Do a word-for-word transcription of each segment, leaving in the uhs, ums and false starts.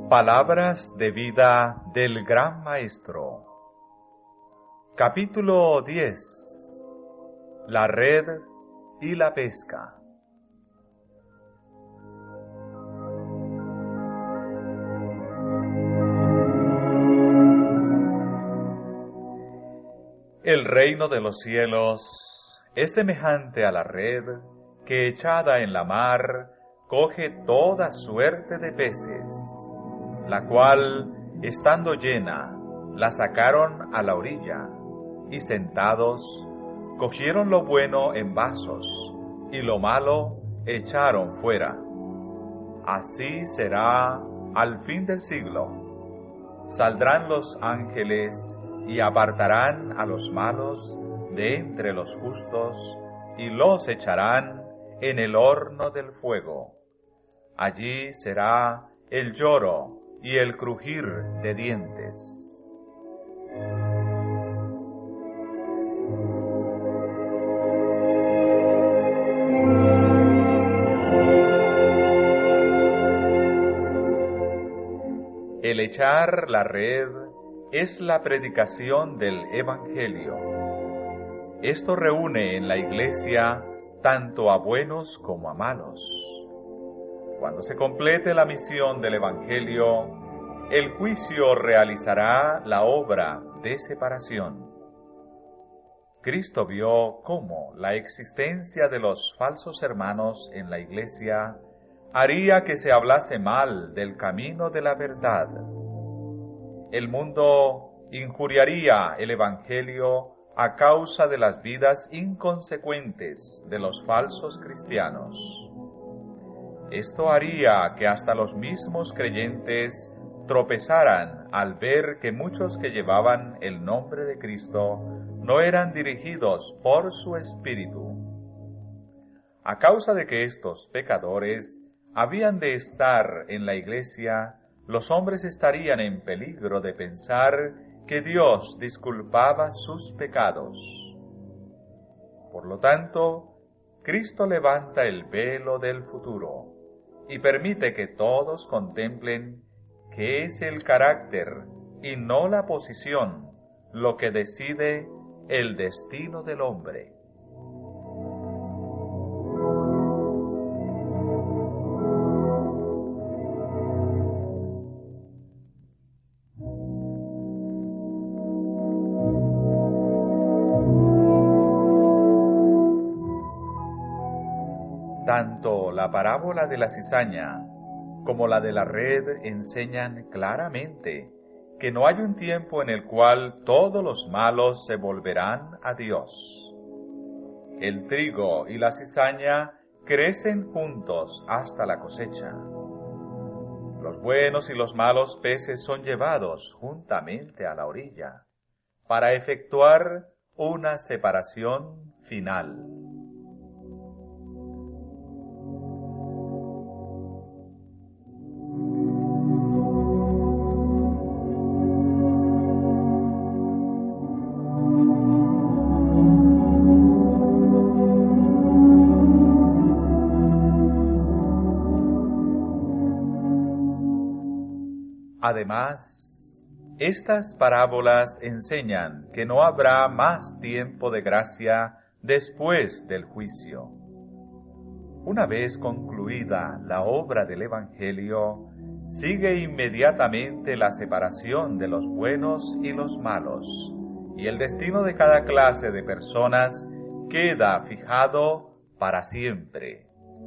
Palabras de vida del Gran Maestro. Capítulo diez. La red y la pesca. El reino de los cielos es semejante a la red que, echada en la mar, coge toda suerte de peces, la cual, estando llena, la sacaron a la orilla, y sentados, cogieron lo bueno en vasos, y lo malo echaron fuera. Así será al fin del siglo. Saldrán los ángeles y apartarán a los malos de entre los justos, y los echarán en el horno del fuego. Allí será el lloro y el crujir de dientes. El echar la red es la predicación del Evangelio. Esto reúne en la Iglesia tanto a buenos como a malos. Cuando se complete la misión del Evangelio, el juicio realizará la obra de separación. Cristo vio cómo la existencia de los falsos hermanos en la Iglesia haría que se hablase mal del camino de la verdad. El mundo injuriaría el Evangelio a causa de las vidas inconsecuentes de los falsos cristianos. Esto haría que hasta los mismos creyentes tropezaran al ver que muchos que llevaban el nombre de Cristo no eran dirigidos por su Espíritu. A causa de que estos pecadores habían de estar en la Iglesia, los hombres estarían en peligro de pensar que Dios disculpaba sus pecados. Por lo tanto, Cristo levanta el velo del futuro y permite que todos contemplen que es el carácter y no la posición lo que decide el destino del hombre. Tanto la parábola de la cizaña como la de la red enseñan claramente que no hay un tiempo en el cual todos los malos se volverán a Dios. El trigo y la cizaña crecen juntos hasta la cosecha. Los buenos y los malos peces son llevados juntamente a la orilla para efectuar una separación final. Además, estas parábolas enseñan que no habrá más tiempo de gracia después del juicio. Una vez concluida la obra del Evangelio, sigue inmediatamente la separación de los buenos y los malos, y el destino de cada clase de personas queda fijado para siempre.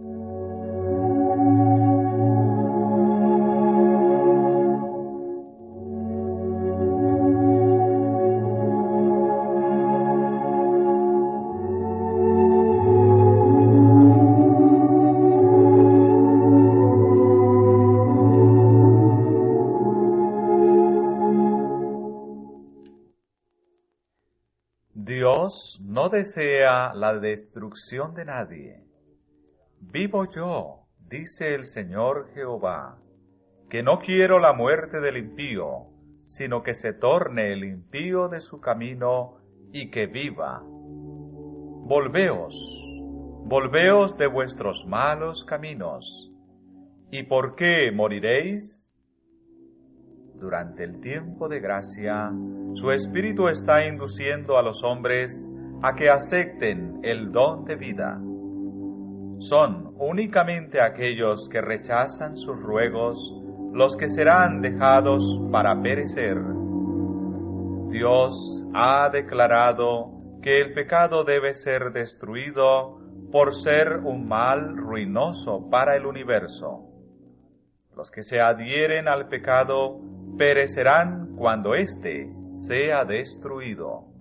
Dios no desea la destrucción de nadie. Vivo yo, dice el Señor Jehová, que no quiero la muerte del impío, sino que se torne el impío de su camino y que viva. Volveos, volveos de vuestros malos caminos. ¿Y por qué moriréis? durante el tiempo de gracia, su Espíritu está induciendo a los hombres a que acepten el don de vida. Son únicamente aquellos que rechazan sus ruegos los que serán dejados para perecer. Dios ha declarado que el pecado debe ser destruido por ser un mal ruinoso para el universo. Los que se adhieren al pecado perecerán cuando éste sea destruido.